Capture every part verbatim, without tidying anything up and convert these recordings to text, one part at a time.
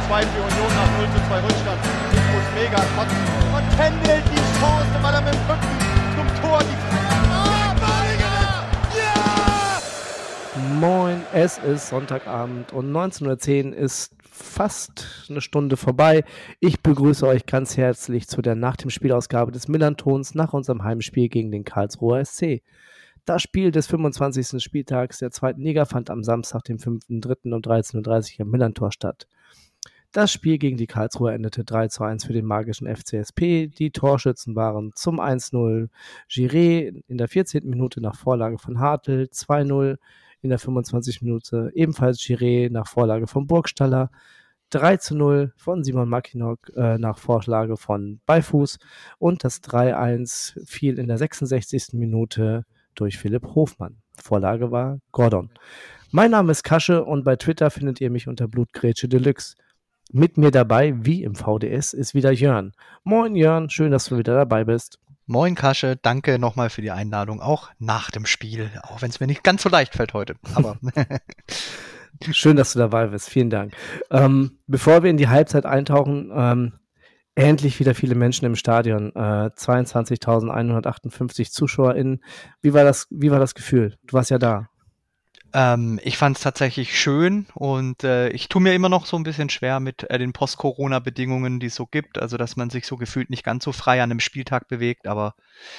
zwei für Union nach null zu zwei Rückstand. Ich muss mega kotzen. Und Kendall die Chance, weil er mit dem Rücken zum Tor die Ah, ja! Moin, es ist Sonntagabend und neunzehn Uhr zehn ist fast eine Stunde vorbei. Ich begrüße euch ganz herzlich zu der Nach dem Spielausgabe des Millern-Tons nach unserem Heimspiel gegen den Karlsruher S C. Das Spiel des fünfundzwanzigsten Spieltags der zweiten Liga fand am Samstag, dem fünften dritten um dreizehn Uhr dreißig am Millern-Tor statt. Das Spiel gegen die Karlsruher endete drei zu eins für den magischen F C S P. Die Torschützen waren zum eins null Giré in der vierzehnten Minute nach Vorlage von Hartl, zwei null in der fünfundzwanzigsten Minute ebenfalls Giré nach Vorlage von Burgstaller, drei zu null von Simon Mackinock äh, nach Vorlage von Beifuß und das drei eins fiel in der sechsundsechzigsten Minute durch Philipp Hofmann. Vorlage war Gordon. Mein Name ist Kasche und bei Twitter findet ihr mich unter Blutgrätsche Deluxe. Mit mir dabei, wie im V D S, ist wieder Jörn. Moin Jörn, schön, dass du wieder dabei bist. Moin Kasche, danke nochmal für die Einladung, auch nach dem Spiel, auch wenn es mir nicht ganz so leicht fällt heute. Aber schön, dass du dabei bist, vielen Dank. Ähm, bevor wir in die Halbzeit eintauchen, ähm, endlich wieder viele Menschen im Stadion, äh, zweiundzwanzigtausendeinhundertachtundfünfzig ZuschauerInnen. Wie war das, wie war das Gefühl? Du warst ja da. Ähm, ich fand es tatsächlich schön und äh, ich tue mir immer noch so ein bisschen schwer mit äh, den Post-Corona-Bedingungen, die es so gibt, also dass man sich so gefühlt nicht ganz so frei an einem Spieltag bewegt, aber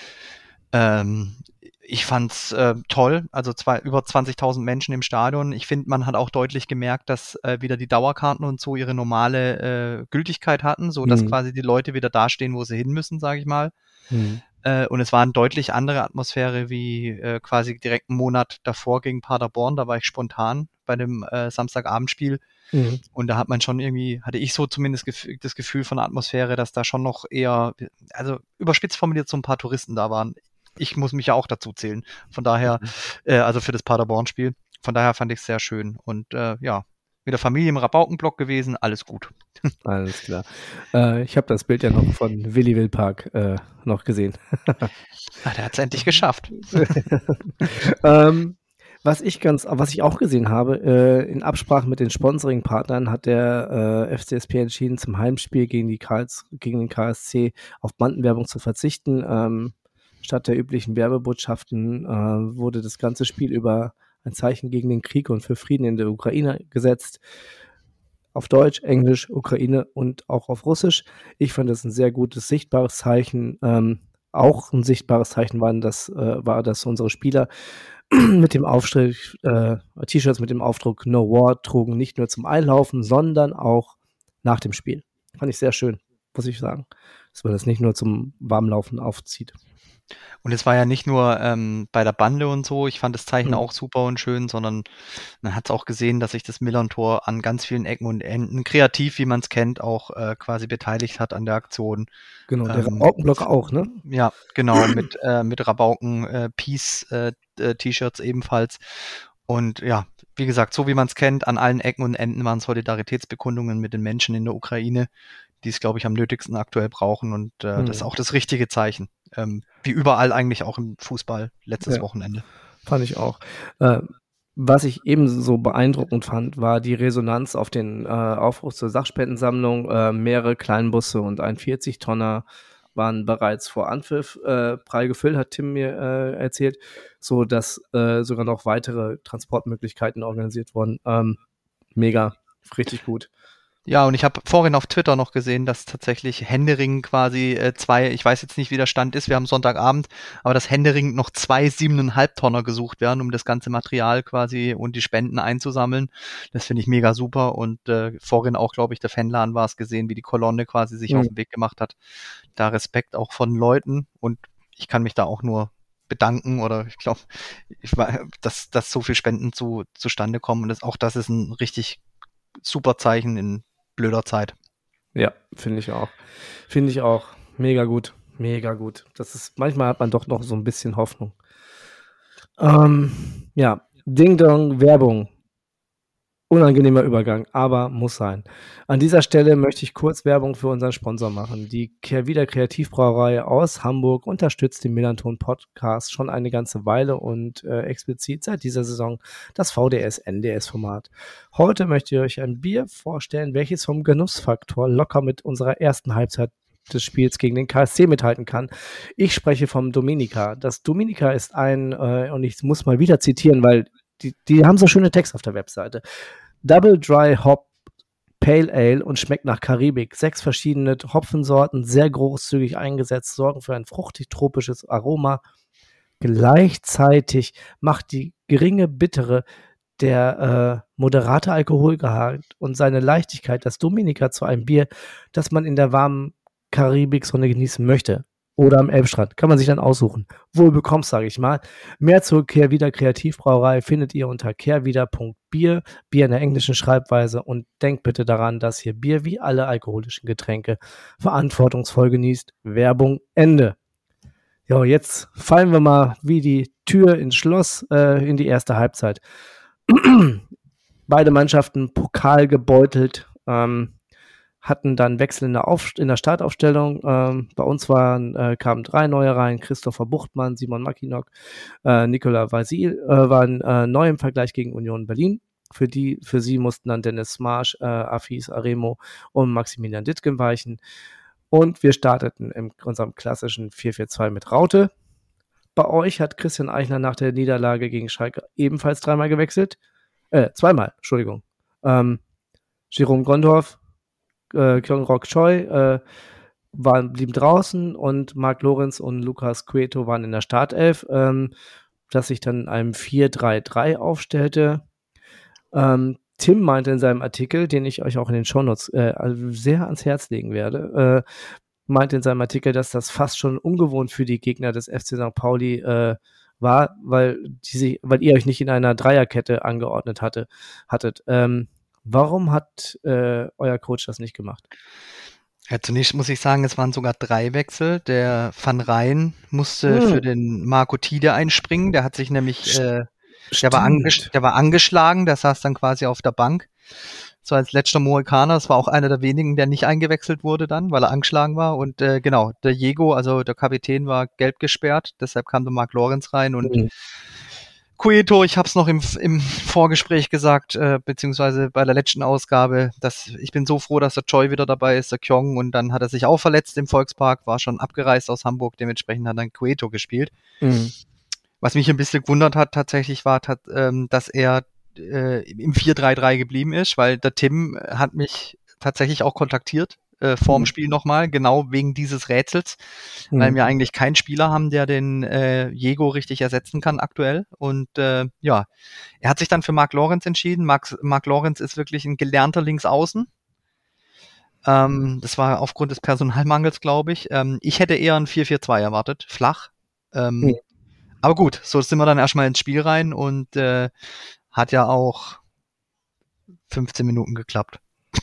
ähm, ich fand's äh, toll, also zwei, über zwanzigtausend Menschen im Stadion. Ich finde, man hat auch deutlich gemerkt, dass äh, wieder die Dauerkarten und so ihre normale äh, Gültigkeit hatten, so dass Mhm. quasi die Leute wieder dastehen, wo sie hin müssen, sage ich mal. Mhm. Äh, und es war eine deutlich andere Atmosphäre wie äh, quasi direkt einen Monat davor gegen Paderborn. Da war ich spontan bei dem äh, Samstagabendspiel. Mhm. Und da hat man schon irgendwie, hatte ich so zumindest gef- das Gefühl von der Atmosphäre, dass da schon noch eher, also überspitzt formuliert, so ein paar Touristen da waren. Ich muss mich ja auch dazu zählen. Von daher, äh, also für das Paderborn-Spiel. Von daher fand ich es sehr schön. Und äh, ja, mit der Familie im Rabaukenblock gewesen, alles gut. Alles klar. Äh, ich habe das Bild ja noch von Willi Wildpark äh, noch gesehen. Ah, der hat es endlich geschafft. ähm, was ich ganz, was ich auch gesehen habe, äh, in Absprache mit den Sponsoring-Partnern hat der äh, F C S P entschieden, zum Heimspiel gegen, die Karls, gegen den K S C auf Bandenwerbung zu verzichten. Ähm, statt der üblichen Werbebotschaften äh, wurde das ganze Spiel über ein Zeichen gegen den Krieg und für Frieden in der Ukraine gesetzt. Auf Deutsch, Englisch, Ukraine und auch auf Russisch. Ich fand das ein sehr gutes, sichtbares Zeichen. Ähm, auch ein sichtbares Zeichen war, dass, äh, war, dass unsere Spieler mit dem Aufstrich, äh, T-Shirts mit dem Aufdruck No War trugen, nicht nur zum Einlaufen, sondern auch nach dem Spiel. Fand ich sehr schön, muss ich sagen, dass man das nicht nur zum Warmlaufen aufzieht. Und es war ja nicht nur ähm, bei der Bande und so, ich fand das Zeichen Mhm. auch super und schön, sondern man hat es auch gesehen, dass sich das Millern-Tor an ganz vielen Ecken und Enden, kreativ, wie man es kennt, auch äh, quasi beteiligt hat an der Aktion. Genau, der Ähm, Rabaukenblock auch, ne? Ja, genau, mit, äh, mit Rabauken, äh, Peace äh, äh, T-Shirts ebenfalls. Und ja, wie gesagt, so wie man es kennt, an allen Ecken und Enden waren Solidaritätsbekundungen mit den Menschen in der Ukraine, die es, glaube ich, am nötigsten aktuell brauchen. Und äh, Mhm. das ist auch das richtige Zeichen. Ähm, wie überall eigentlich auch im Fußball letztes Ja. Wochenende. Fand ich auch. Äh, was ich ebenso beeindruckend fand, war die Resonanz auf den äh, Aufruf zur Sachspendensammlung. Äh, mehrere Kleinbusse und ein vierzig-Tonner waren bereits vor Anpfiff äh, prall gefüllt, hat Tim mir äh, erzählt, so dass äh, sogar noch weitere Transportmöglichkeiten organisiert wurden. Ähm, mega, richtig gut. Ja, und ich habe vorhin auf Twitter noch gesehen, dass tatsächlich Händering quasi äh, zwei, ich weiß jetzt nicht, wie der Stand ist, wir haben Sonntagabend, aber dass Händering noch zwei siebeneinhalb Tonner gesucht werden, um das ganze Material quasi und die Spenden einzusammeln. Das finde ich mega super und äh, vorhin auch, glaube ich, der Fanladen war es gesehen, wie die Kolonne quasi sich Mhm. auf den Weg gemacht hat. Da Respekt auch von Leuten und ich kann mich da auch nur bedanken oder ich glaube, ich, dass, dass so viel Spenden zu, zustande kommen und das, auch das ist ein richtig super Zeichen in blöder Zeit. Ja, finde ich auch. Finde ich auch. Mega gut. Mega gut. Das ist, manchmal hat man doch noch so ein bisschen Hoffnung. Ähm, ja, Ding Dong, Werbung. Unangenehmer Übergang, aber muss sein. An dieser Stelle möchte ich kurz Werbung für unseren Sponsor machen. Die Kehrwieder Kreativbrauerei aus Hamburg unterstützt den Millanton-Podcast schon eine ganze Weile und äh, explizit seit dieser Saison das V D S-N D S-Format. Heute möchte ich euch ein Bier vorstellen, welches vom Genussfaktor locker mit unserer ersten Halbzeit des Spiels gegen den K S C mithalten kann. Ich spreche vom Dominica. Das Dominica ist ein, äh, und ich muss mal wieder zitieren, weil Die, die haben so schöne Texte auf der Webseite. Double Dry Hop Pale Ale und schmeckt nach Karibik. Sechs verschiedene Hopfensorten, sehr großzügig eingesetzt, sorgen für ein fruchtig-tropisches Aroma. Gleichzeitig macht die geringe Bittere, der äh, moderate Alkoholgehalt und seine Leichtigkeit das Dominica zu einem Bier, das man in der warmen Karibiksonne genießen möchte. Oder am Elbstrand. Kann man sich dann aussuchen. Wohl bekommst, sage ich mal. Mehr zur Kehrwieder Kreativbrauerei findet ihr unter kehrwieder punkt bier, Bier in der englischen Schreibweise. Und denkt bitte daran, dass ihr Bier wie alle alkoholischen Getränke verantwortungsvoll genießt. Werbung Ende. Ja, jetzt fallen wir mal wie die Tür ins Schloss äh, in die erste Halbzeit. Beide Mannschaften Pokal gebeutelt. Ähm, hatten dann Wechsel in der, Auf- in der Startaufstellung. Ähm, bei uns waren, äh, kamen drei neue rein, Christopher Buchtmann, Simon Mackinock, äh, Nicola Vasil äh, waren äh, neu im Vergleich gegen Union Berlin. Für die, für sie mussten dann Dennis Marsch, äh, Afis Aremo und Maximilian Dittgen weichen. Und wir starteten in unserem klassischen vier vier zwei mit Raute. Bei euch hat Christian Eichner nach der Niederlage gegen Schalke ebenfalls dreimal gewechselt. Äh, zweimal, Entschuldigung. Ähm, Jerome Gondorf, Äh, Kyung-Rok Choi äh, waren, blieben draußen und Marc Lorenz und Lukas Cueto waren in der Startelf, ähm, das sich dann in einem vier drei drei aufstellte. Ähm, Tim meinte in seinem Artikel, den ich euch auch in den Shownotes äh, sehr ans Herz legen werde, äh, meinte in seinem Artikel, dass das fast schon ungewohnt für die Gegner des F C Sankt Pauli äh, war, weil, die, weil ihr euch nicht in einer Dreierkette angeordnet hatte, hattet. Ähm, Warum hat äh, euer Coach das nicht gemacht? Ja, zunächst muss ich sagen, es waren sogar drei Wechsel. Der Van Rijn musste Hm. für den Marco Tide einspringen. Der hat sich nämlich, äh, der, war Stimmt. anges- der war angeschlagen, der saß dann quasi auf der Bank. So als letzter Mohikaner, das war auch einer der wenigen, der nicht eingewechselt wurde dann, weil er angeschlagen war. Und äh, genau, der Diego, also der Kapitän, war gelb gesperrt, deshalb kam der Marc Lorenz rein und Hm. Cueto, ich habe es noch im, im Vorgespräch gesagt, äh, beziehungsweise bei der letzten Ausgabe, dass ich bin so froh, dass der Choi wieder dabei ist, der Kyong, und dann hat er sich auch verletzt im Volkspark, war schon abgereist aus Hamburg, dementsprechend hat dann Cueto gespielt. Mhm. Was mich ein bisschen gewundert hat tatsächlich war, tat, ähm, dass er äh, im vier drei drei geblieben ist, weil der Tim hat mich tatsächlich auch kontaktiert, äh, vorm Mhm. Spiel nochmal, genau wegen dieses Rätsels, weil Mhm. wir eigentlich keinen Spieler haben, der den äh, Diego richtig ersetzen kann aktuell. Und äh, ja, er hat sich dann für Marc Lorenz entschieden. Marc, Marc Lorenz ist wirklich ein gelernter Linksaußen. Ähm, das war aufgrund des Personalmangels, glaube ich. Ähm, ich hätte eher ein vier vier zwei erwartet, flach. Ähm, Mhm. Aber gut, so sind wir dann erstmal ins Spiel rein und äh, hat ja auch fünfzehn Minuten geklappt.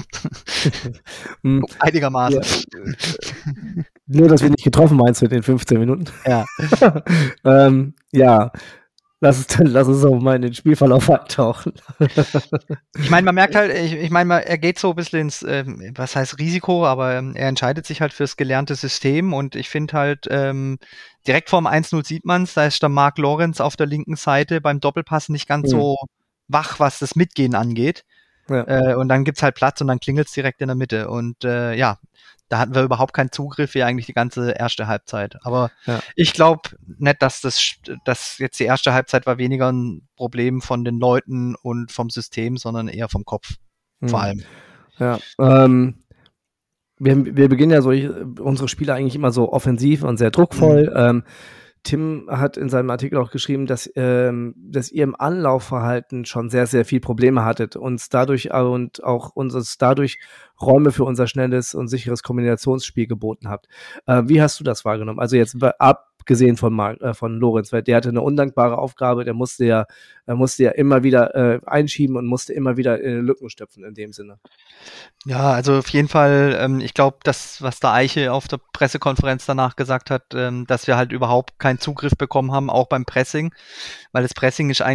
Mhm. Einigermaßen. Ja. Nur, dass wir nicht getroffen meinst du in den fünfzehn Minuten. Ja. ähm, ja, lass es, lass es auch mal in den Spielverlauf eintauchen. Ich meine, man merkt halt, ich, ich meine, er geht so ein bisschen ins, ähm, was heißt Risiko, aber ähm, er entscheidet sich halt fürs gelernte System und ich finde halt, ähm, direkt vorm eins null sieht man es, da ist der Marc Lorenz auf der linken Seite beim Doppelpass nicht ganz Mhm. so wach, was das Mitgehen angeht. Ja. Äh, und dann gibt's halt Platz und dann klingelt's direkt in der Mitte. Und äh, ja, da hatten wir überhaupt keinen Zugriff, wie eigentlich die ganze erste Halbzeit. Aber Ja. ich glaube nicht, dass das dass jetzt die erste Halbzeit war weniger ein Problem von den Leuten und vom System, sondern eher vom Kopf vor Mhm. allem. Ja, ähm, wir, wir beginnen ja so unsere Spiele eigentlich immer so offensiv und sehr druckvoll. Mhm. Ähm, Tim hat in seinem Artikel auch geschrieben, dass, ähm, dass ihr im Anlaufverhalten schon sehr, sehr viel Probleme hattet, uns dadurch äh, und auch uns dadurch Räume für unser schnelles und sicheres Kombinationsspiel geboten habt. Äh, wie hast du das wahrgenommen? Also jetzt abgesehen von, Mar äh, von Lorenz, weil der hatte eine undankbare Aufgabe, der musste ja, er musste ja immer wieder äh, einschieben und musste immer wieder in Lücken stopfen in dem Sinne. Ja, also auf jeden Fall, ähm, ich glaube, das, was der Eiche auf der Pressekonferenz danach gesagt hat, ähm, dass wir halt überhaupt keinen Zugriff bekommen haben, auch beim Pressing, weil das Pressing ist eigentlich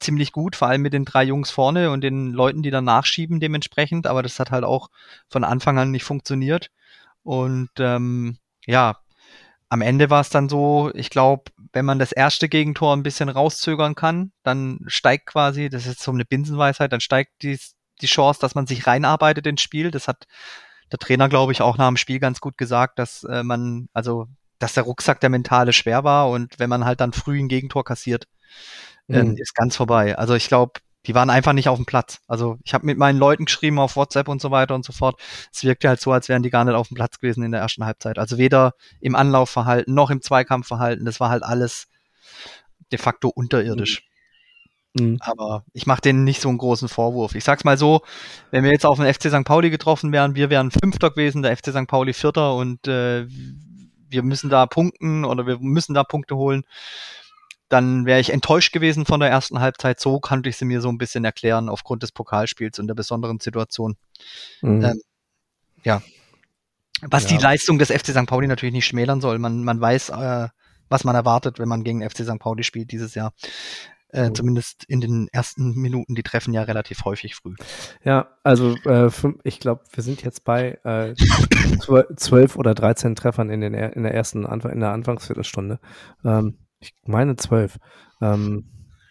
ziemlich gut, vor allem mit den drei Jungs vorne und den Leuten, die dann nachschieben dementsprechend, aber das hat halt auch von Anfang an nicht funktioniert. Und ähm, ja, am Ende war es dann so, ich glaube, wenn man das erste Gegentor ein bisschen rauszögern kann, dann steigt quasi, das ist jetzt so eine Binsenweisheit, dann steigt die, die Chance, dass man sich reinarbeitet ins Spiel. Das hat der Trainer, glaube ich, auch nach dem Spiel ganz gut gesagt, dass äh, man, also, dass der Rucksack der mentale schwer war und wenn man halt dann früh ein Gegentor kassiert, ähm, Mhm. ist ganz vorbei. Also ich glaube, die waren einfach nicht auf dem Platz. Also ich habe mit meinen Leuten geschrieben auf WhatsApp und so weiter und so fort. Es wirkte halt so, als wären die gar nicht auf dem Platz gewesen in der ersten Halbzeit. Also weder im Anlaufverhalten noch im Zweikampfverhalten. Das war halt alles de facto unterirdisch. Mhm. Aber ich mache denen nicht so einen großen Vorwurf. Ich sag's mal so, wenn wir jetzt auf den F C Sankt Pauli getroffen wären, wir wären Fünfter gewesen, der F C Sankt Pauli Vierter und äh, wir müssen da punkten oder wir müssen da Punkte holen, dann wäre ich enttäuscht gewesen von der ersten Halbzeit. So konnte ich sie mir so ein bisschen erklären aufgrund des Pokalspiels und der besonderen Situation. Mhm. Ähm, ja. Was Ja. die Leistung des F C Sankt Pauli natürlich nicht schmälern soll. Man, man weiß, äh, was man erwartet, wenn man gegen den F C Sankt Pauli spielt dieses Jahr. Äh, Mhm. Zumindest in den ersten Minuten, die treffen ja relativ häufig früh. Ja, also äh, fünf, ich glaube, wir sind jetzt bei äh, zwölf oder dreizehn Treffern in, den, in der ersten Anfang, in der Anfangsviertelstunde. Ähm, ich meine zwölf. Ähm,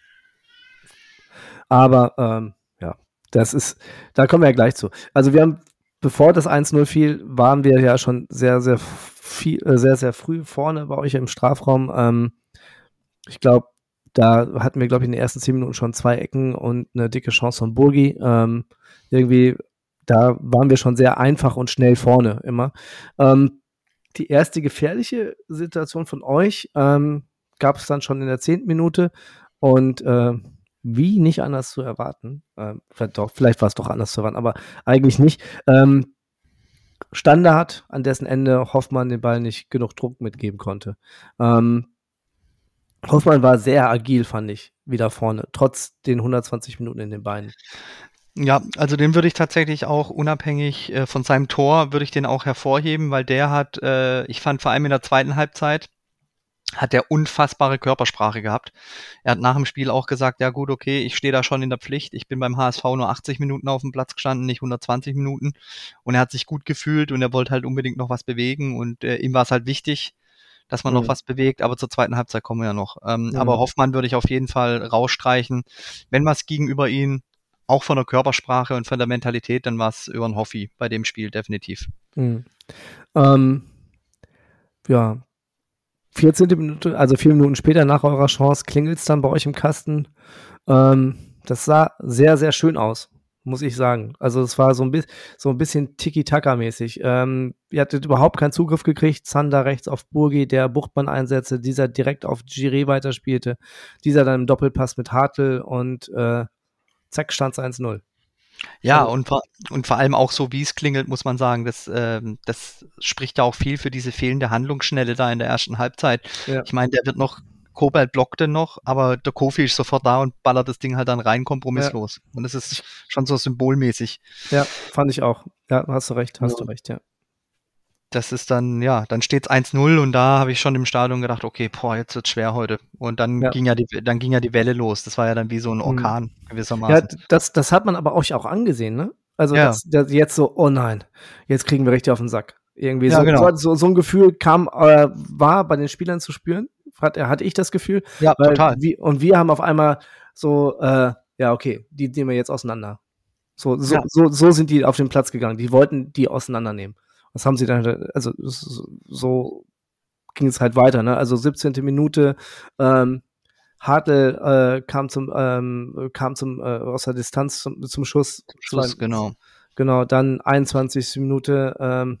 aber ähm, ja, das ist, da kommen wir ja gleich zu. Also wir haben, bevor das eins null fiel, waren wir ja schon sehr, sehr viel, äh, sehr, sehr früh vorne bei euch im Strafraum. Ähm, ich glaube, da hatten wir, glaube ich, in den ersten zehn Minuten schon zwei Ecken und eine dicke Chance von Burgi. Ähm, irgendwie, da waren wir schon sehr einfach und schnell vorne immer. Ähm, die erste gefährliche Situation von euch ähm, gab es dann schon in der zehnten Minute und äh, wie nicht anders zu erwarten, äh, vielleicht, doch, vielleicht war es doch anders zu erwarten, aber eigentlich nicht. Ähm, Standard, an dessen Ende Hoffmann den Ball nicht genug Druck mitgeben konnte. Ähm, Hoffmann war sehr agil, fand ich, wieder vorne, trotz den hundertzwanzig Minuten in den Beinen. Ja, also den würde ich tatsächlich auch unabhängig äh, von seinem Tor, würde ich den auch hervorheben, weil der hat, äh, ich fand vor allem in der zweiten Halbzeit, hat der unfassbare Körpersprache gehabt. Er hat nach dem Spiel auch gesagt, ja gut, okay, ich stehe da schon in der Pflicht. Ich bin beim H S V nur achtzig Minuten auf dem Platz gestanden, nicht hundertzwanzig Minuten. Und er hat sich gut gefühlt und er wollte halt unbedingt noch was bewegen und äh, ihm war es halt wichtig, dass man Mhm. noch was bewegt, aber zur zweiten Halbzeit kommen wir ja noch. Ähm, Mhm. Aber Hoffmann würde ich auf jeden Fall rausstreichen. Wenn was gegenüber ihn, auch von der Körpersprache und von der Mentalität, dann war es über ein Hoffi bei dem Spiel, definitiv. Mhm. Ähm, ja, vierzehnte Minute, also vier Minuten später nach eurer Chance, klingelt es dann bei euch im Kasten. Ähm, das sah sehr, sehr schön aus, muss ich sagen. Also es war so ein, bi- so ein bisschen Tiki-Taka-mäßig. Ähm, ihr hattet überhaupt keinen Zugriff gekriegt. Zander rechts auf Burgi, der Buchtmann einsetzte, dieser direkt auf Giré weiterspielte, dieser dann im Doppelpass mit Hartl und äh, zack, stand es eins null. Ja, Also, und vor, und vor allem auch so, wie es klingelt, muss man sagen, das, ähm, das spricht ja auch viel für diese fehlende Handlungsschnelle da in der ersten Halbzeit. ja, Ich meine, der wird noch, Kobalt blockte noch, aber der Kofi ist sofort da und ballert das Ding halt dann rein, kompromisslos. Und das ist schon so symbolmäßig. ja, fand ich auch. Ja, hast du recht, hast du Ja. recht, ja. Das ist dann, ja, dann steht's eins null und da habe ich schon im Stadion gedacht, okay, boah, jetzt wird's schwer heute. Und dann Ja. ging ja die, dann ging ja die Welle los. Das war ja dann wie so ein Mhm. Orkan Ja, gewissermaßen. d- das, das hat man aber euch auch angesehen, ne? Also Ja. das, das jetzt so, oh nein, jetzt kriegen wir richtig auf den Sack. Irgendwie Ja, so, genau. so, so, so ein Gefühl kam, äh, war bei den Spielern zu spüren. Hat, hatte ich das Gefühl. Ja, Weil total. wie, und wir haben auf einmal so, äh, ja, okay, die nehmen wir jetzt auseinander. So, so, Ja. so, so sind die auf den Platz gegangen. Die wollten die auseinandernehmen. Was haben sie dann, also so, so ging es halt weiter, ne? Also siebzehnte Minute, ähm, Hartl äh, kam zum, ähm, kam zum äh, aus der Distanz zum, zum Schuss. Schluss, Zwei- genau. Genau, dann einundzwanzigste Minute. Ähm,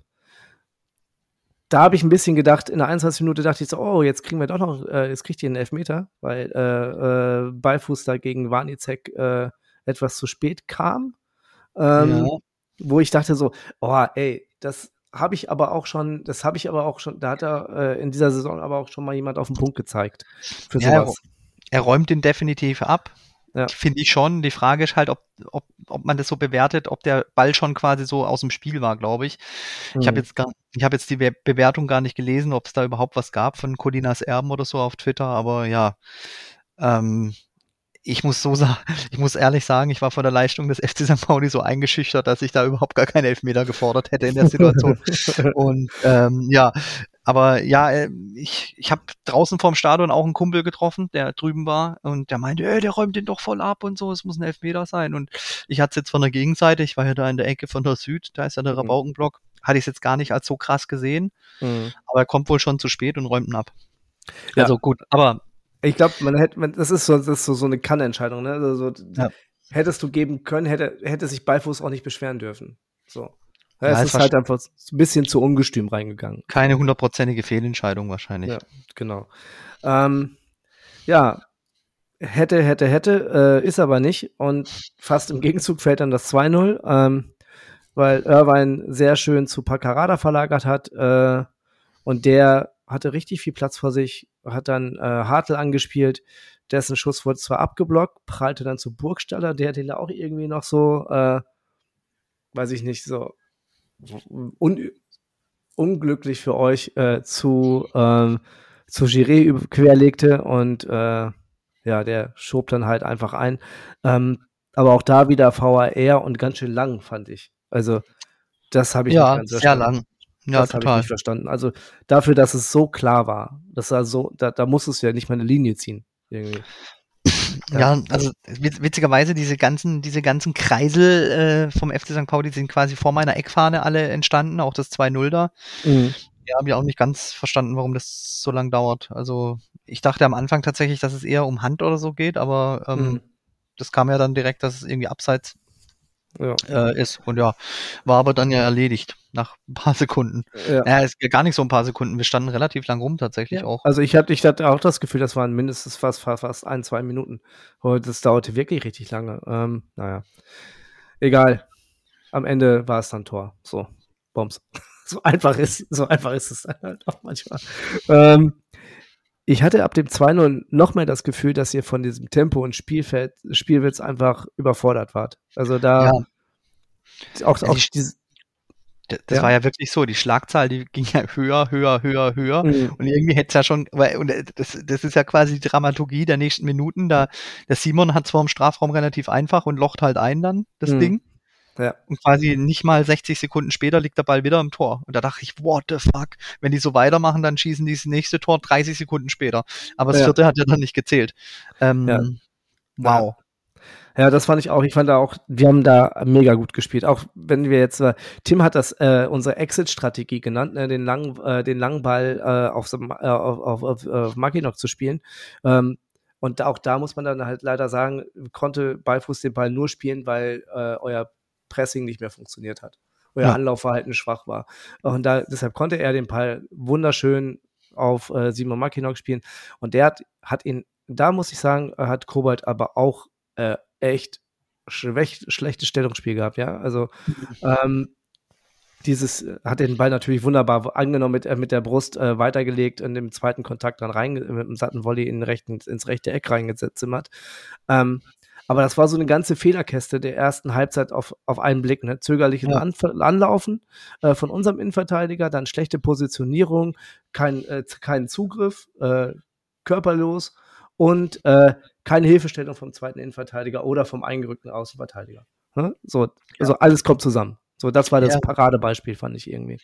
da habe ich ein bisschen gedacht, in der einundzwanzigsten Minute dachte ich so, oh, jetzt kriegen wir doch noch, äh, jetzt kriegt ihr einen Elfmeter, weil äh, äh, Beifuß da gegen Warnicek äh, etwas zu spät kam. Ähm, Ja. Wo ich dachte so, oh, ey, das habe ich aber auch schon, das habe ich aber auch schon, da hat er äh, in dieser Saison aber auch schon mal jemand auf den Punkt gezeigt für Ja, er, sowas. er räumt den definitiv ab. Ja. Finde ich schon. Die Frage ist halt, ob, ob, ob man das so bewertet, ob der Ball schon quasi so aus dem Spiel war, glaube ich. Ich habe Mhm. jetzt gar, ich habe jetzt die Be- Bewertung gar nicht gelesen, ob es da überhaupt was gab von Colinas Erben oder so auf Twitter, aber ja, ähm, ich muss so sagen, ich muss ehrlich sagen, ich war von der Leistung des F C Sankt Pauli so eingeschüchtert, dass ich da überhaupt gar keinen Elfmeter gefordert hätte in der Situation. Und ähm, ja, aber ja, ich, ich habe draußen vorm Stadion auch einen Kumpel getroffen, der drüben war und der meinte, ey, der räumt den doch voll ab und so, es muss ein Elfmeter sein. Und ich hatte es jetzt von der Gegenseite, ich war ja da in der Ecke von der Süd, da ist ja der Rabaukenblock, hatte ich es jetzt gar nicht als so krass gesehen, mhm. aber er kommt wohl schon zu spät und räumt ihn ab. Ja. Also gut, aber ich glaube, man hätte, man, das ist so, das ist so, so eine Kann-Entscheidung, ne? Also, ja. Hättest du geben können, hätte, hätte sich Beifuß auch nicht beschweren dürfen. So. Ja, ja, es ist halt einfach ein bisschen zu ungestüm reingegangen. Keine hundertprozentige Fehlentscheidung wahrscheinlich. Ja, genau. Ähm, ja, hätte, hätte, hätte, äh, ist aber nicht. Und fast im Gegenzug fällt dann das zwei null, ähm, weil Irvine sehr schön zu Paccarada verlagert hat. Äh, und der hatte richtig viel Platz vor sich, hat dann äh, Hartl angespielt, dessen Schuss wurde zwar abgeblockt, prallte dann zu Burgstaller, der den da auch irgendwie noch so, äh, weiß ich nicht, so un- unglücklich für euch äh, zu, äh, zu Giré querlegte und äh, ja, der schob dann halt einfach ein. Ähm, aber auch da wieder V A R und ganz schön lang, fand ich. Also das habe ich ja, nicht ganz sehr verstanden. lang. Ja, das habe ich nicht verstanden. Also dafür, dass es so klar war, das war so, da, da musstest du ja nicht mal eine Linie ziehen. Irgendwie. Ja, ja, also witzigerweise diese ganzen, diese ganzen Kreisel äh, vom F C Sankt Pauli sind quasi vor meiner Eckfahne alle entstanden, auch das zwei null da. Mhm. Ja, habe ich auch nicht ganz verstanden, warum das so lang dauert. Also ich dachte am Anfang tatsächlich, dass es eher um Hand oder so geht, aber ähm, mhm. das kam ja dann direkt, dass es irgendwie abseits ja. äh, ist. Und ja, war aber dann ja erledigt nach ein paar Sekunden. Ja, naja, es gar nicht so ein paar Sekunden. Wir standen relativ lang rum tatsächlich ja. auch. Also ich hatte, ich hatte auch das Gefühl, das waren mindestens fast, fast, fast ein, zwei Minuten. Und das dauerte wirklich richtig lange. Ähm, naja, egal. Am Ende war es dann Tor. So, Bombs. So einfach ist, so einfach ist es dann halt auch manchmal. Ähm, ich hatte ab dem zwei null noch mehr das Gefühl, dass ihr von diesem Tempo und Spielfeld, Spielwitz einfach überfordert wart. Also da ja. auch, auch diese Das ja. war ja wirklich so, die Schlagzahl, die ging ja höher, höher, höher, höher. Mhm. Und irgendwie hätte es ja schon, weil, und das, das ist ja quasi die Dramaturgie der nächsten Minuten. Da, der Simon hat zwar im Strafraum relativ einfach und locht halt ein dann, das mhm. Ding. Ja. Und quasi nicht mal sechzig Sekunden später liegt der Ball wieder im Tor. Und da dachte ich, what the fuck? Wenn die so weitermachen, dann schießen die das nächste Tor dreißig Sekunden später. Aber das ja. vierte hat ja dann nicht gezählt. Ähm, ja. Wow. Ja, das fand ich auch. Ich fand da auch, wir haben da mega gut gespielt. Auch wenn wir jetzt, äh, Tim hat das äh, unsere Exit-Strategie genannt, ne, den langen, äh, den langen Ball äh, auf, so, äh, auf, auf, auf, auf Mackinock zu spielen. Ähm, und auch da muss man dann halt leider sagen, konnte Beifuß den Ball nur spielen, weil äh, euer Pressing nicht mehr funktioniert hat. Euer ja. Anlaufverhalten schwach war. Und da, deshalb konnte er den Ball wunderschön auf äh, Simon Mackinock spielen. Und der hat, hat ihn, da muss ich sagen, hat Kobalt aber auch äh, echt schwäch, schlechtes Stellungsspiel gehabt, ja. Also mhm. ähm, dieses hat den Ball natürlich wunderbar angenommen, mit, äh, mit der Brust äh, weitergelegt und im zweiten Kontakt dann rein, mit einem satten Volley in rechten, ins rechte Eck reingezimmert. Ähm, aber das war so eine ganze Fehlerkäste der ersten Halbzeit auf, auf einen Blick. Ne? Zögerliches ja. An, Anlaufen äh, von unserem Innenverteidiger, dann schlechte Positionierung, kein, äh, keinen Zugriff, äh, körperlos und äh, keine Hilfestellung vom zweiten Innenverteidiger oder vom eingerückten Außenverteidiger. Hm? So, ja. Also alles kommt zusammen. So, das war das ja. Paradebeispiel, fand ich irgendwie.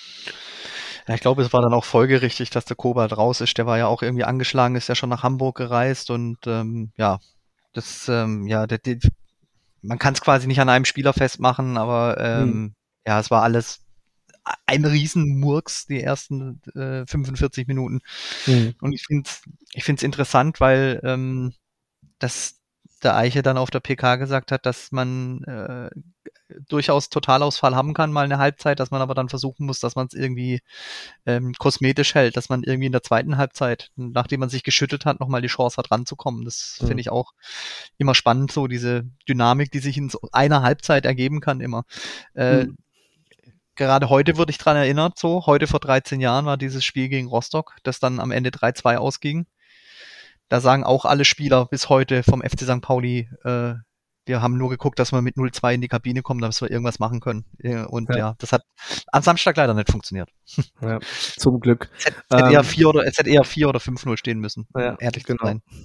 Ja, ich glaube, es war dann auch folgerichtig, dass der Kobalt raus ist. Der war ja auch irgendwie angeschlagen, ist ja schon nach Hamburg gereist und ähm, ja, das, ähm, ja, der, der, man kann es quasi nicht an einem Spieler festmachen, aber ähm, hm. ja, es war alles ein Riesenmurks, die ersten äh, fünfundvierzig Minuten. Hm. Und ich finde es ich find's interessant, weil ähm, dass der Eiche dann auf der P K gesagt hat, dass man äh, durchaus Totalausfall haben kann, mal eine Halbzeit, dass man aber dann versuchen muss, dass man es irgendwie ähm, kosmetisch hält, dass man irgendwie in der zweiten Halbzeit, nachdem man sich geschüttelt hat, nochmal die Chance hat, ranzukommen. Das mhm. finde ich auch immer spannend, so diese Dynamik, die sich in so einer Halbzeit ergeben kann immer. Äh, mhm. Gerade heute wurde ich dran erinnert, so, heute vor dreizehn Jahren war dieses Spiel gegen Rostock, das dann am Ende drei zwei ausging. Da sagen auch alle Spieler bis heute vom F C Sankt Pauli, äh, wir haben nur geguckt, dass wir mit null zwei in die Kabine kommen, dass wir irgendwas machen können. Und ja, ja das hat am Samstag leider nicht funktioniert. Ja, zum Glück. Es hätte, es hätte, ähm, eher, vier oder, es hätte eher vier oder fünf null stehen müssen, ja, ehrlich genau. zu sein.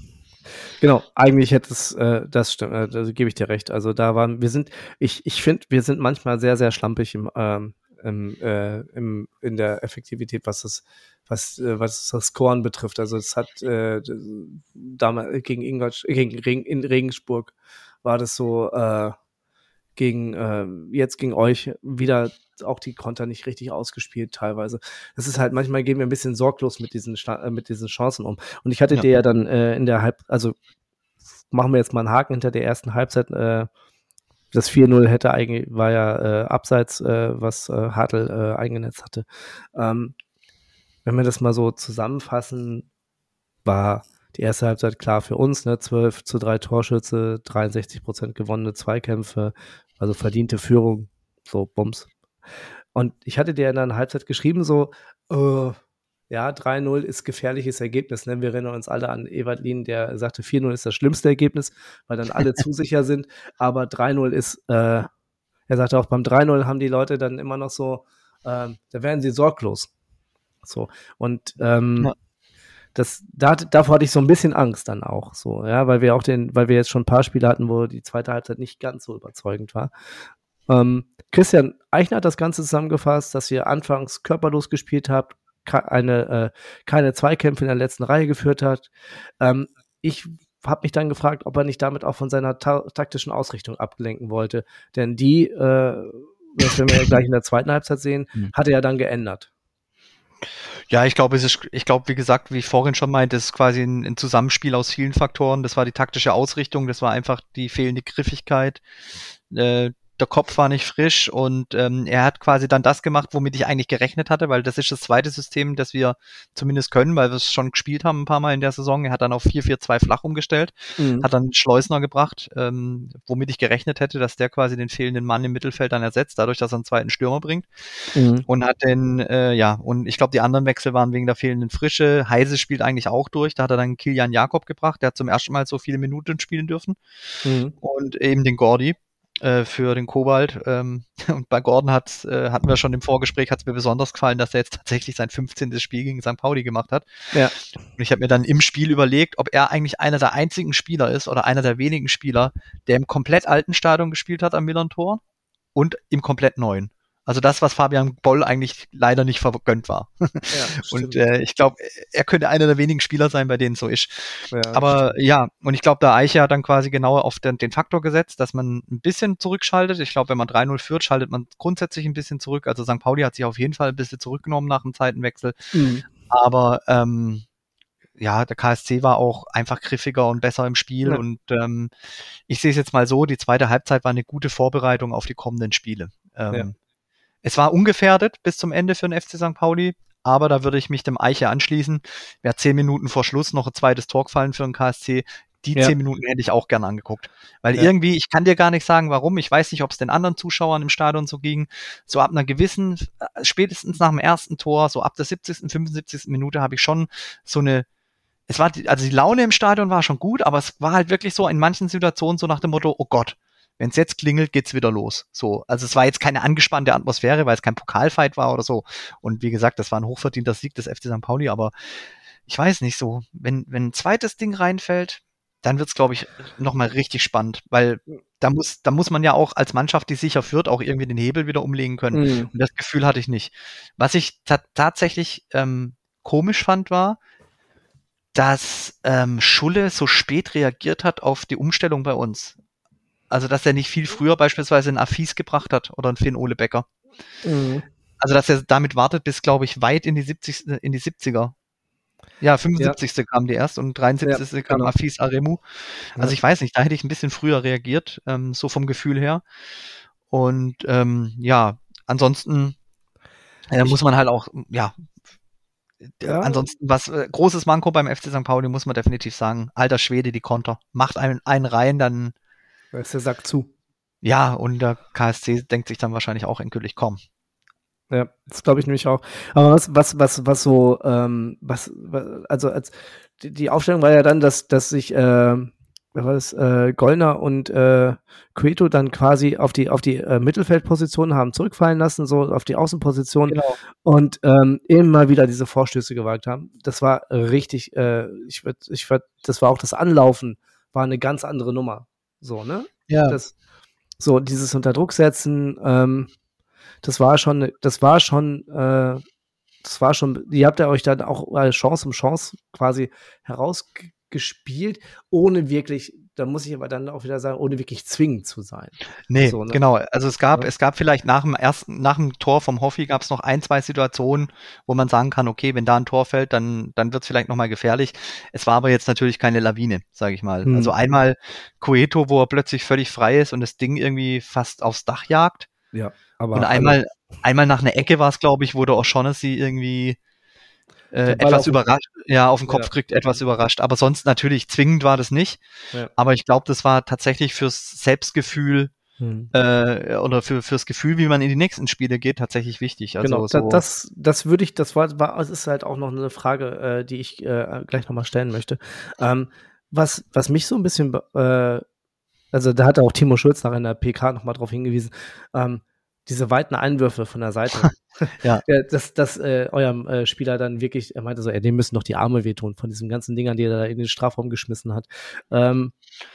Genau, eigentlich hätte es, äh, das stimmt, äh, da gebe ich dir recht. Also da waren, wir sind, ich, ich finde, wir sind manchmal sehr, sehr schlampig im, ähm, im, äh, im, in der Effektivität, was das, was, äh, was das Scoren betrifft. Also es hat äh, damals gegen Ingolstadt, gegen Regen, in Regensburg war das so, äh, gegen äh, jetzt gegen euch wieder auch die Konter nicht richtig ausgespielt teilweise. Das ist halt, manchmal gehen wir ein bisschen sorglos mit diesen Sta- äh, mit diesen Chancen um. Und ich hatte Ja. dir ja dann äh, in der Halb, also machen wir jetzt mal einen Haken hinter der ersten Halbzeit. Äh, das vier null hätte eigentlich, war ja äh, abseits, äh, was äh, Hartl äh, eingenetzt hatte. Ähm, wenn wir das mal so zusammenfassen, war die erste Halbzeit klar für uns, ne? zwölf zu drei Torschütze, dreiundsechzig Prozent gewonnene Zweikämpfe, also verdiente Führung, so Bums. Und ich hatte dir in der Halbzeit geschrieben, so, äh, ja, drei null ist gefährliches Ergebnis. Ne? Wir erinnern uns alle an Ewald Lien, der sagte, vier null ist das schlimmste Ergebnis, weil dann alle zu sicher sind. Aber drei null ist, äh, er sagte auch, beim drei null haben die Leute dann immer noch so, äh, da werden sie sorglos. So, und ähm, Ja. das, da, davor hatte ich so ein bisschen Angst dann auch, so, ja, weil wir auch den, weil wir jetzt schon ein paar Spiele hatten, wo die zweite Halbzeit nicht ganz so überzeugend war. Ähm, Christian Eichner hat das Ganze zusammengefasst, dass ihr anfangs körperlos gespielt habt, eine, äh, keine Zweikämpfe in der letzten Reihe geführt hat. Ähm, ich habe mich dann gefragt, ob er nicht damit auch von seiner ta- taktischen Ausrichtung ablenken wollte. Denn die, äh, das werden wir ja gleich in der zweiten Halbzeit sehen, Hm. hat er ja dann geändert. Ja, ich glaube, es ist, ich glaube, wie gesagt, wie ich vorhin schon meinte, es ist quasi ein, ein Zusammenspiel aus vielen Faktoren. Das war die taktische Ausrichtung, das war einfach die fehlende Griffigkeit. Äh, der Kopf war nicht frisch und ähm, er hat quasi dann das gemacht, womit ich eigentlich gerechnet hatte, weil das ist das zweite System, das wir zumindest können, weil wir es schon gespielt haben ein paar Mal in der Saison. Er hat dann auf vier vier zwei flach umgestellt, Mhm. hat dann Schleusner gebracht, ähm, womit ich gerechnet hätte, dass der quasi den fehlenden Mann im Mittelfeld dann ersetzt, dadurch, dass er einen zweiten Stürmer bringt. Mhm. Und hat den, äh, ja, und ich glaube, die anderen Wechsel waren wegen der fehlenden Frische. Heise spielt eigentlich auch durch, da hat er dann Kilian Jakob gebracht, der hat zum ersten Mal so viele Minuten spielen dürfen. Mhm. Und eben den Gordy äh, für den Kobalt. Ähm, und bei Gordon hat, äh, hatten wir schon im Vorgespräch, hat es mir besonders gefallen, dass er jetzt tatsächlich sein fünfzehntes Spiel gegen Sankt Pauli gemacht hat. Ja. Und ich habe mir dann im Spiel überlegt, ob er eigentlich einer der einzigen Spieler ist oder einer der wenigen Spieler, der im komplett alten Stadion gespielt hat am Millern-Tor und im komplett neuen. Also das, was Fabian Boll eigentlich leider nicht vergönnt war. Ja, und äh, ich glaube, er könnte einer der wenigen Spieler sein, bei denen es so ist. Ja, Aber stimmt. ja, und ich glaube, da Eiche hat dann quasi genau auf den, den Faktor gesetzt, dass man ein bisschen zurückschaltet. Ich glaube, wenn man drei null führt, schaltet man grundsätzlich ein bisschen zurück. Also Sankt Pauli hat sich auf jeden Fall ein bisschen zurückgenommen nach dem Zeitenwechsel. Mhm. Aber ähm, ja, der K S C war auch einfach griffiger und besser im Spiel. Ja. Und ähm, ich sehe es jetzt mal so, die zweite Halbzeit war eine gute Vorbereitung auf die kommenden Spiele. Ähm, Ja. Es war ungefährdet bis zum Ende für den F C Sankt Pauli, aber da würde ich mich dem Eiche anschließen. Wäre zehn Minuten vor Schluss noch ein zweites Tor gefallen für den K S C. Die Ja. zehn Minuten hätte ich auch gerne angeguckt. Weil Ja. irgendwie, ich kann dir gar nicht sagen, warum. Ich weiß nicht, ob es den anderen Zuschauern im Stadion so ging. So ab einer gewissen, äh, spätestens nach dem ersten Tor, so ab der siebzigsten, fünfundsiebzigsten Minute habe ich schon so eine, es war, die, also die Laune im Stadion war schon gut, aber es war halt wirklich so in manchen Situationen so nach dem Motto, oh Gott, wenn es jetzt klingelt, geht's wieder los. So, also es war jetzt keine angespannte Atmosphäre, weil es kein Pokalfight war oder so. Und wie gesagt, das war ein hochverdienter Sieg des F C Sankt Pauli, aber ich weiß nicht so, wenn, wenn ein zweites Ding reinfällt, dann wird's, glaube ich, nochmal richtig spannend, weil da muss, da muss man ja auch als Mannschaft, die sicher führt, auch irgendwie den Hebel wieder umlegen können. Mhm. Und das Gefühl hatte ich nicht. Was ich ta- tatsächlich ähm, komisch fand, war, dass ähm, Schulle so spät reagiert hat auf die Umstellung bei uns. Also, dass er nicht viel früher beispielsweise einen Afis gebracht hat oder einen Finn Ole Becker. Mhm. Also, dass er damit wartet bis, glaube ich, weit in die siebzigsten in die siebziger. Ja, fünfundsiebzigsten kam die erst und dreiundsiebzigsten Ja, kam genau. Afis Aremu. Also, Ja. ich weiß nicht, da hätte ich ein bisschen früher reagiert, ähm, so vom Gefühl her. Und ähm, ja, ansonsten äh, Ich- muss man halt auch, ja, Ja. ansonsten was äh, großes Manko beim F C Sankt Pauli, muss man definitiv sagen. Alter Schwede, die Konter. Macht einen, einen rein, dann Da ist der Sack zu. ja, und der K S C denkt sich dann wahrscheinlich auch endgültig, komm. Ja, das glaube ich nämlich auch. Aber was, was, was, was so, ähm, was, was, also als die, die Aufstellung war ja dann, dass, dass sich, ähm, wer war das, äh, Gollner und äh, Cueto dann quasi auf die, auf die äh, Mittelfeldposition haben zurückfallen lassen, so auf die Außenposition Genau. und ähm, immer wieder diese Vorstöße gewagt haben. Das war richtig, äh, ich würd, ich würd, das war auch das Anlaufen, war eine ganz andere Nummer. So, ne? Ja. Das, so, dieses Unterdruck-Setzen, ähm, das war schon, das war schon, äh, das war schon, ihr habt ja euch dann auch äh, Chance um Chance quasi herausgespielt, ohne wirklich, da muss ich aber dann auch wieder sagen, ohne wirklich zwingend zu sein. Nee, So, ne? genau. Also es gab, Ja. es gab vielleicht nach dem ersten, nach dem Tor vom Hoffi gab es noch ein, zwei Situationen, wo man sagen kann, okay, wenn da ein Tor fällt, dann, dann wird es vielleicht nochmal gefährlich. Es war aber jetzt natürlich keine Lawine, sage ich mal. Hm. Also einmal Cueto, wo er plötzlich völlig frei ist und das Ding irgendwie fast aufs Dach jagt. Ja, aber Und einmal, einmal nach einer Ecke war es, glaube ich, wo der O'Shaughnessy irgendwie äh, Der Ball etwas auf den- überrascht, ja, auf den Kopf Ja. kriegt, etwas überrascht. Aber sonst natürlich zwingend war das nicht. Ja. Aber ich glaube, das war tatsächlich fürs Selbstgefühl Hm. äh, oder für fürs Gefühl, wie man in die nächsten Spiele geht, tatsächlich wichtig. Also Genau, so, da, das, das würde ich, das war, war, es ist halt auch noch eine Frage, äh, die ich äh, gleich nochmal stellen möchte. Ähm, was, was mich so ein bisschen, be- äh, also da hat auch Timo Schulz nach einer P K nochmal drauf hingewiesen, ähm, diese weiten Einwürfe von der Seite. Ja. Ja, dass, dass äh, eurem äh, Spieler dann wirklich, er meinte so, ey, dem müssen doch die Arme wehtun von diesen ganzen Dingern, die er da in den Strafraum geschmissen hat. Ähm,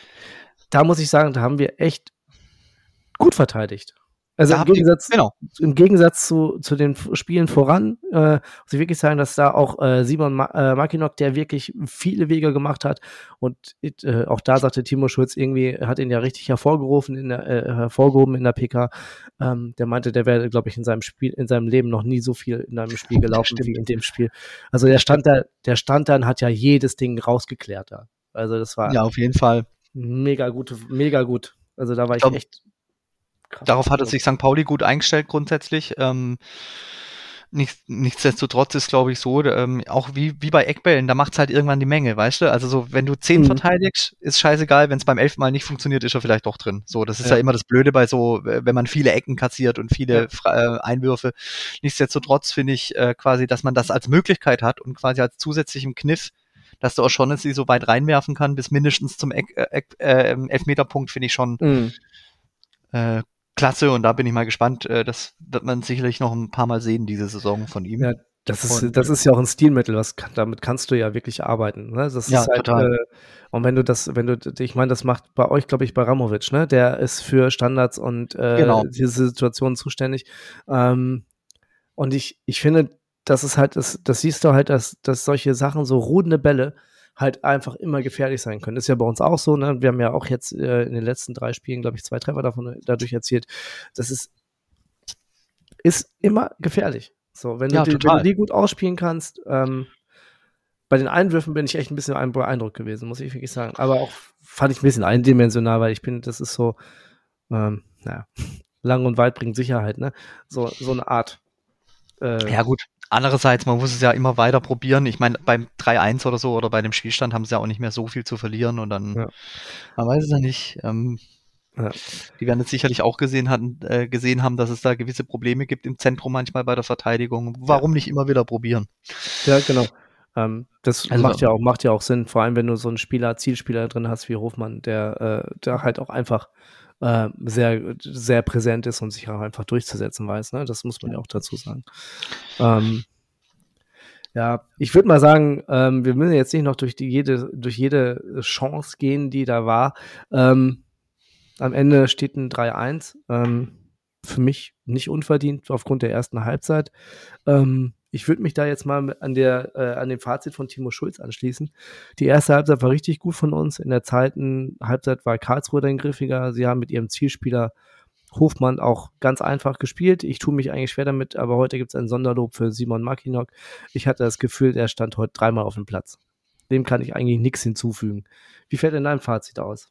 da muss ich sagen, da haben wir echt gut verteidigt. Also Da im habt ihr- Gegensatz, genau. im Gegensatz zu, zu den F- Spielen voran, äh, muss ich wirklich sagen, dass da auch äh, Simon Ma äh, Mackinock, der wirklich viele Wege gemacht hat und äh, auch da sagte Timo Schulz irgendwie, hat ihn ja richtig hervorgerufen in der, äh, hervorgehoben in der P K. Ähm, der meinte, der wäre, glaube ich, in seinem Spiel, in seinem Leben noch nie so viel in einem Spiel gelaufen Stimmt. wie in dem Spiel. Also der stand da, der stand dann, hat ja jedes Ding rausgeklärt da. Also das war Ja, auf jeden Fall. mega gut, mega gut. Also da war ich glaub, echt krass. Darauf hat es sich Sankt Pauli gut eingestellt grundsätzlich. Ähm, nicht, nichtsdestotrotz ist, glaube ich, so, ähm, auch wie, wie bei Eckbällen, da macht's halt irgendwann die Menge, weißt du? Also so, wenn du zehn Mhm. verteidigst, ist scheißegal, wenn es beim elften Mal nicht funktioniert, ist er vielleicht doch drin. So, das ist ja, Ja. immer das Blöde bei so, äh, wenn man viele Ecken kassiert und viele Ja. Fra- äh, Einwürfe. Nichtsdestotrotz finde ich äh, quasi, dass man das als Möglichkeit hat und quasi als zusätzlichen Kniff, dass du auch schon sie so weit reinwerfen kann, bis mindestens zum Eck, äh, Eck, äh, Elfmeterpunkt, finde ich schon Mhm. äh, klasse, und da bin ich mal gespannt. Äh, das wird man sicherlich noch ein paar Mal sehen, diese Saison von ihm. Ja, das ist, Und- das ist ja auch ein Stilmittel, was kann, damit kannst du ja wirklich arbeiten. Ne? Das Ja, ist halt, total. Äh, und wenn du das, wenn du, ich meine, das macht bei euch, glaube ich, bei Ramovic, ne? Der ist für Standards und äh, Genau. diese Situationen zuständig. Ähm, und ich, ich finde, das ist halt, das, das siehst du halt, dass, dass solche Sachen, so ruhende Bälle, halt einfach immer gefährlich sein können. Ist ja bei uns auch so, ne? Wir haben ja auch jetzt äh, in den letzten drei Spielen, glaube ich, zwei Treffer davon dadurch erzielt. Das ist, ist immer gefährlich. So, wenn, Ja, du die, wenn total. du die gut ausspielen kannst, ähm, bei den Einwürfen bin ich echt ein bisschen beeindruckt gewesen, muss ich wirklich sagen. Aber auch fand ich ein bisschen eindimensional, weil ich bin, das ist so, ähm, naja, lang und weit bringt Sicherheit, ne? So, so eine Art. Äh, Ja, gut. Andererseits, man muss es ja immer weiter probieren. Ich meine, beim drei eins oder so oder bei dem Spielstand haben sie ja auch nicht mehr so viel zu verlieren, und dann, Ja. man weiß es ja nicht. Ähm, Ja. Die werden jetzt sicherlich auch gesehen, hatten, äh, gesehen haben, dass es da gewisse Probleme gibt im Zentrum manchmal bei der Verteidigung. Warum nicht immer wieder probieren? Ja, genau. Ähm, das Also- macht ja auch, macht ja auch Sinn, vor allem wenn du so einen Spieler, Zielspieler drin hast wie Hofmann, der, äh, der halt auch einfach äh, sehr, sehr präsent ist und sich auch einfach durchzusetzen weiß, ne? Das muss man ja auch dazu sagen. Ähm, ja, ich würde mal sagen, ähm, wir müssen jetzt nicht noch durch die jede, durch jede Chance gehen, die da war. Ähm, am Ende steht ein drei eins. Ähm, für mich nicht unverdient aufgrund der ersten Halbzeit. Ähm, ich würde mich da jetzt mal an, der, äh, an dem Fazit von Timo Schulz anschließen. Die erste Halbzeit war richtig gut von uns. In der zweiten Halbzeit war Karlsruhe dann griffiger. Sie haben mit ihrem Zielspieler Hofmann auch ganz einfach gespielt. Ich tue mich eigentlich schwer damit, aber heute gibt es ein Sonderlob für Simon Mackinock. Ich hatte das Gefühl, der stand heute dreimal auf dem Platz. Dem kann ich eigentlich nichts hinzufügen. Wie fällt denn dein Fazit aus?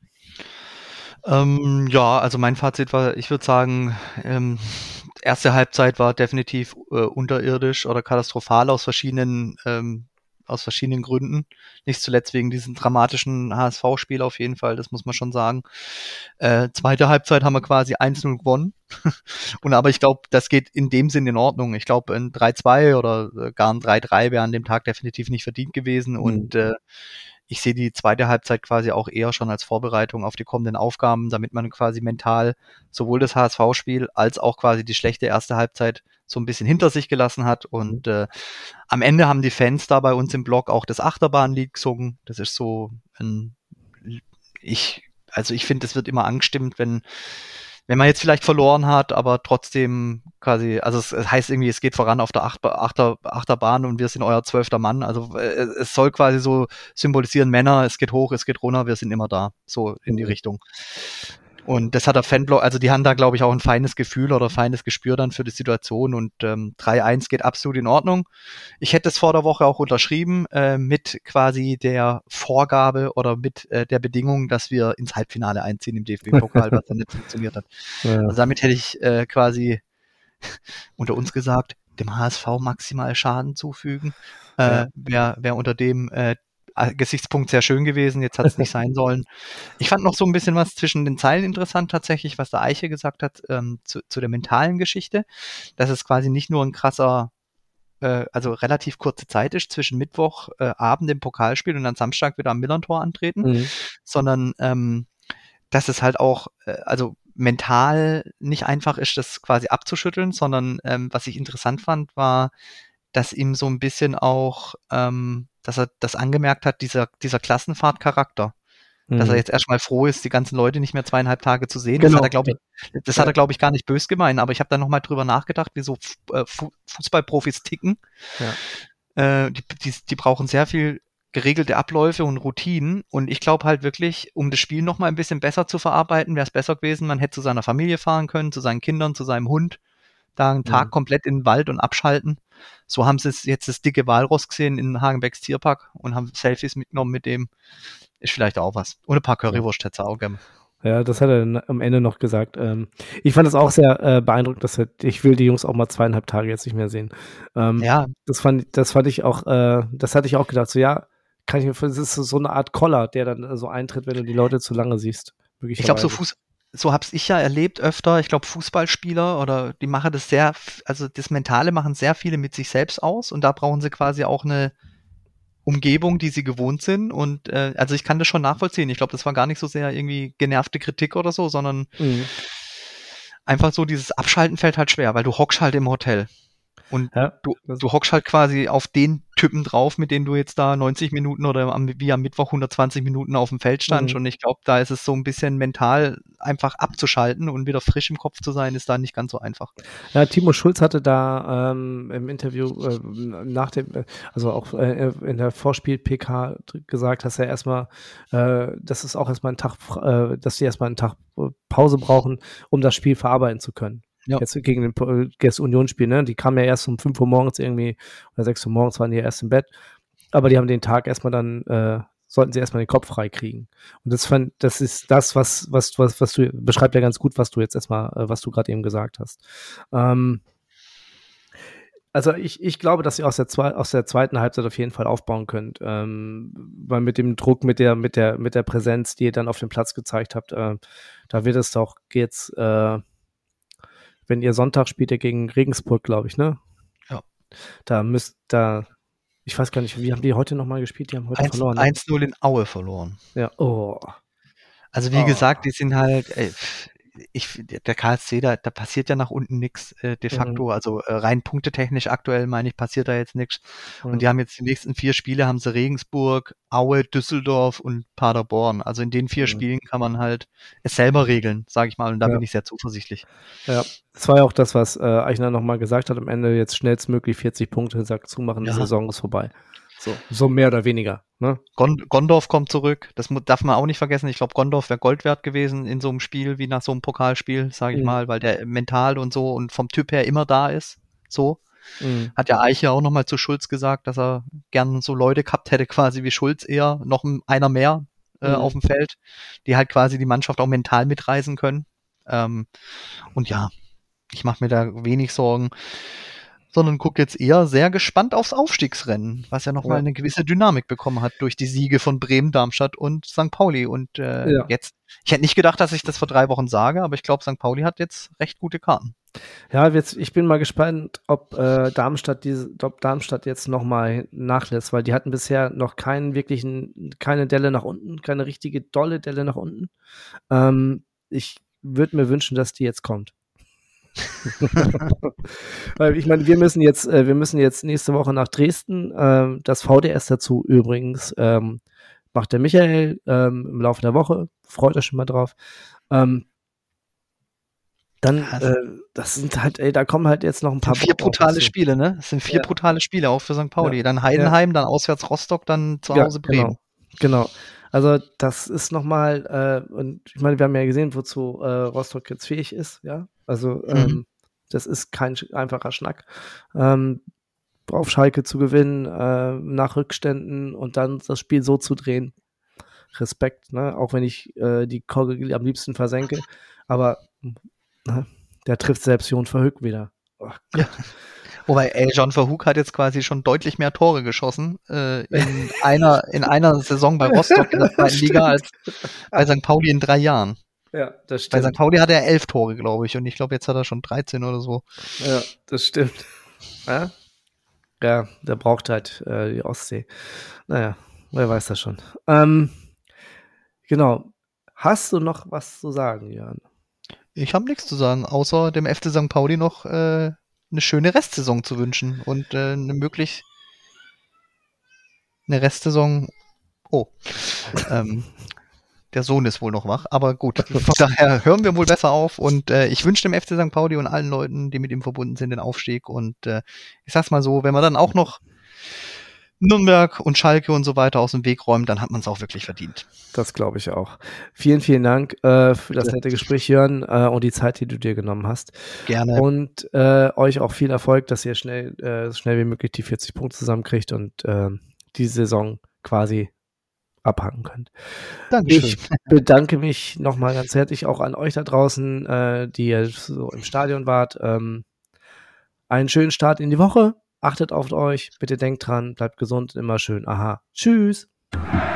Ähm, ja, also mein Fazit war, ich würde sagen, ähm, erste Halbzeit war definitiv äh, unterirdisch oder katastrophal aus verschiedenen ähm, aus verschiedenen Gründen. Nicht zuletzt wegen diesem dramatischen H S V-Spiel auf jeden Fall, das muss man schon sagen. Äh, zweite Halbzeit haben wir quasi eins null gewonnen. Und aber ich glaube, das geht in dem Sinn in Ordnung. Ich glaube, ein drei zwei oder äh, gar ein drei drei wäre an dem Tag definitiv nicht verdient gewesen. Mhm. Und äh, ich sehe die zweite Halbzeit quasi auch eher schon als Vorbereitung auf die kommenden Aufgaben, damit man quasi mental sowohl das H S V-Spiel als auch quasi die schlechte erste Halbzeit so ein bisschen hinter sich gelassen hat. Und äh, am Ende haben die Fans da bei uns im Blog auch das Achterbahnlied gesungen. Das ist so ein, ich, also ich finde, das wird immer angestimmt, wenn wenn man jetzt vielleicht verloren hat, aber trotzdem quasi, also es, es heißt irgendwie, es geht voran auf der Achter, Achter, Achterbahn und wir sind euer zwölfter Mann. Also äh, es soll quasi so symbolisieren, Männer, es geht hoch, es geht runter, wir sind immer da. So in die Richtung. Und das hat der Fanblog, also die haben da, glaube ich, auch ein feines Gefühl oder feines Gespür dann für die Situation und ähm, drei eins geht absolut in Ordnung. Ich hätte es vor der Woche auch unterschrieben äh, mit quasi der Vorgabe oder mit äh, der Bedingung, dass wir ins Halbfinale einziehen im D F B-Pokal, was dann nicht funktioniert hat. Ja. Also damit hätte ich äh, quasi unter uns gesagt, dem H S V maximal Schaden zufügen. Äh, ja. Wäre wär unter dem äh, Gesichtspunkt sehr schön gewesen, jetzt hat es nicht sein sollen. Ich fand noch so ein bisschen was zwischen den Zeilen interessant tatsächlich, was der Eiche gesagt hat ähm, zu, zu der mentalen Geschichte, dass es quasi nicht nur ein krasser, äh, also relativ kurze Zeit ist zwischen Mittwoch, äh, Abend im Pokalspiel und dann Samstag wieder am Millern-Tor antreten, mhm. sondern ähm, dass es halt auch, äh, also mental nicht einfach ist, das quasi abzuschütteln, sondern ähm, was ich interessant fand, war, dass ihm so ein bisschen auch, ähm, dass er das angemerkt hat, dieser, dieser Klassenfahrtcharakter. Mhm. Dass er jetzt erstmal froh ist, die ganzen Leute nicht mehr zweieinhalb Tage zu sehen. Genau. Das hat er, glaube ich, das ja. hat er, glaube ich, gar nicht böse gemeint, aber ich habe da nochmal drüber nachgedacht, wie so Fu- Fußballprofis ticken. Ja. Äh, die, die, die brauchen sehr viel geregelte Abläufe und Routinen und ich glaube halt wirklich, um das Spiel nochmal ein bisschen besser zu verarbeiten, wäre es besser gewesen, man hätte zu seiner Familie fahren können, zu seinen Kindern, zu seinem Hund, da einen Tag mhm. komplett in den Wald und abschalten. So haben sie jetzt das dicke Walross gesehen in Hagenbecks Tierpark und haben Selfies mitgenommen mit dem. Ist vielleicht auch was. Und ein paar Currywurst hätte er auch gerne. Ja, das hat er dann am Ende noch gesagt. Ähm, ich fand es auch sehr äh, beeindruckend, dass er, ich will die Jungs auch mal zweieinhalb Tage jetzt nicht mehr sehen. Ähm, ja. Das fand, das fand ich auch, äh, das hatte ich auch gedacht, so ja, kann ich mir, das ist so eine Art Koller, der dann so eintritt, wenn du die Leute zu lange siehst. Ich glaube, so Fuß, so hab's ich ja erlebt öfter. Ich glaube, Fußballspieler oder die machen das sehr, also das Mentale machen sehr viele mit sich selbst aus und da brauchen sie quasi auch eine Umgebung, die sie gewohnt sind und äh, also ich kann das schon nachvollziehen. Ich glaube, das war gar nicht so sehr irgendwie genervte Kritik oder so, sondern mhm. einfach so dieses Abschalten fällt halt schwer, weil du hockst halt im Hotel. Und ja, du, du hockst halt quasi auf den Typen drauf, mit denen du jetzt da neunzig Minuten oder am, wie am Mittwoch hundertzwanzig Minuten auf dem Feld standst. Mhm. Und ich glaube, da ist es so ein bisschen mental einfach abzuschalten und wieder frisch im Kopf zu sein, ist da nicht ganz so einfach. Ja, Timo Schulz hatte da ähm, im Interview äh, nach dem, also auch äh, in der Vorspiel-P K gesagt, dass er erstmal, äh, dass es auch erstmal einen Tag, äh, dass die erstmal einen Tag Pause brauchen, um das Spiel verarbeiten zu können. Ja. Jetzt gegen den das Unionsspiel, ne? Die kamen ja erst um fünf Uhr morgens irgendwie, oder sechs Uhr morgens waren die ja erst im Bett. Aber die haben den Tag erstmal dann, äh, sollten sie erstmal den Kopf frei kriegen. Und das fand, das ist das, was, was, was, was du, beschreibt ja ganz gut, was du jetzt erstmal, äh, was du gerade eben gesagt hast. Ähm, also ich, ich glaube, dass ihr aus der, zwei, aus der zweiten Halbzeit auf jeden Fall aufbauen könnt. Ähm, weil mit dem Druck, mit der, mit der, mit der Präsenz, die ihr dann auf dem Platz gezeigt habt, äh, da wird es doch jetzt, äh, wenn ihr Sonntag spielt, ihr gegen Regensburg, glaube ich, ne? Ja. Da müsst, da, ich weiß gar nicht, wie haben die heute nochmal gespielt? Die haben heute eins, verloren. Ne? eins null in Aue verloren. Ja, oh. Also wie oh. gesagt, die sind halt, ey, ich, der K S C, da, da passiert ja nach unten nichts äh, de facto, mhm. also äh, rein punktetechnisch aktuell, meine ich, passiert da jetzt nichts. Mhm. Und die haben jetzt die nächsten vier Spiele, haben sie Regensburg, Aue, Düsseldorf und Paderborn. Also in den vier mhm. Spielen kann man halt es selber regeln, sage ich mal, und da ja. bin ich sehr zuversichtlich. Ja, das war ja auch das, was äh, Eichner nochmal gesagt hat, am Ende jetzt schnellstmöglich vierzig Punkte, Sack zumachen, ja. die Saison ist vorbei. So, so mehr oder weniger. Ne? Gond- Gondorf kommt zurück, das mu- darf man auch nicht vergessen. Ich glaube, Gondorf wäre Gold wert gewesen in so einem Spiel, wie nach so einem Pokalspiel, sage ich mhm. mal, weil der mental und so und vom Typ her immer da ist. So. Mhm. Hat ja Eiche auch nochmal zu Schulz gesagt, dass er gern so Leute gehabt hätte, quasi wie Schulz eher, noch einer mehr äh, mhm. auf dem Feld, die halt quasi die Mannschaft auch mental mitreißen können. Ähm, und ja, ich mache mir da wenig Sorgen. sondern gucke jetzt eher sehr gespannt aufs Aufstiegsrennen, was ja nochmal Ja. eine gewisse Dynamik bekommen hat durch die Siege von Bremen, Darmstadt und Sankt Pauli. Und äh, Ja. jetzt, ich hätte nicht gedacht, dass ich das vor drei Wochen sage, aber ich glaube, Sankt Pauli hat jetzt recht gute Karten. Ja, jetzt, ich bin mal gespannt, ob äh, Darmstadt diese, ob Darmstadt jetzt nochmal nachlässt, weil die hatten bisher noch keinen wirklichen, keine Delle nach unten, keine richtige dolle Delle nach unten. Ähm, ich würde mir wünschen, dass die jetzt kommt. Weil ich meine, wir müssen jetzt, äh, wir müssen jetzt nächste Woche nach Dresden. Ähm, das V D S dazu übrigens ähm, macht der Michael ähm, im Laufe der Woche. Freut euch schon mal drauf. Ähm, dann, Das- äh, das sind halt, ey, da kommen halt jetzt noch ein paar Das sind vier Bock auf brutale uns zu. Spiele, ne? Das sind vier Ja. brutale Spiele, auch für Sankt Pauli. Ja. Dann Heidenheim, dann auswärts Rostock, dann zu Ja, Hause Bremen. Genau, genau. Also das ist nochmal, äh, und ich meine, wir haben ja gesehen, wozu äh, Rostock jetzt fähig ist, ja. Also Mhm. ähm, das ist kein sch- einfacher Schnack. Ähm, auf Schalke zu gewinnen, äh, nach Rückständen und dann das Spiel so zu drehen. Respekt, ne? Auch wenn ich äh, die Kogel am liebsten versenke. Aber ne? Der trifft selbst Jon Verhoek wieder. Oh Gott. Wobei, ey, John Verhoek hat jetzt quasi schon deutlich mehr Tore geschossen äh, in einer in einer Saison bei Rostock in der zweiten Liga als bei Sankt Pauli in drei Jahren. Ja, das Bei stimmt. Sankt Pauli hat er elf Tore, glaube ich, und ich glaube, jetzt hat er schon dreizehn oder so. Ja, das stimmt. Ja, ja der braucht halt äh, die Ostsee. Naja, wer weiß das schon. Ähm, genau. Hast du noch was zu sagen, Jan? Ich habe nichts zu sagen, außer dem F C Sankt Pauli noch äh, eine schöne Restsaison zu wünschen und äh, eine möglich eine Restsaison. Oh, ähm, der Sohn ist wohl noch wach, aber gut. Von daher hören wir wohl besser auf und äh, ich wünsche dem F C Sankt Pauli und allen Leuten, die mit ihm verbunden sind, den Aufstieg und äh, ich sag's mal so, wenn man dann auch noch Nürnberg und Schalke und so weiter aus dem Weg räumt, dann hat man es auch wirklich verdient. Das glaube ich auch. Vielen, vielen Dank äh, für das Bitte. nette Gespräch, Jörn, äh, und die Zeit, die du dir genommen hast. Gerne. Und äh, euch auch viel Erfolg, dass ihr schnell, äh, so schnell wie möglich die vierzig Punkte zusammenkriegt und äh, die Saison quasi abhaken könnt. Dankeschön. Ich bedanke mich nochmal ganz herzlich auch an euch da draußen, äh, die ihr so im Stadion wart. Ähm, einen schönen Start in die Woche. Achtet auf euch. Bitte denkt dran. Bleibt gesund. Immer schön. Aha. Tschüss.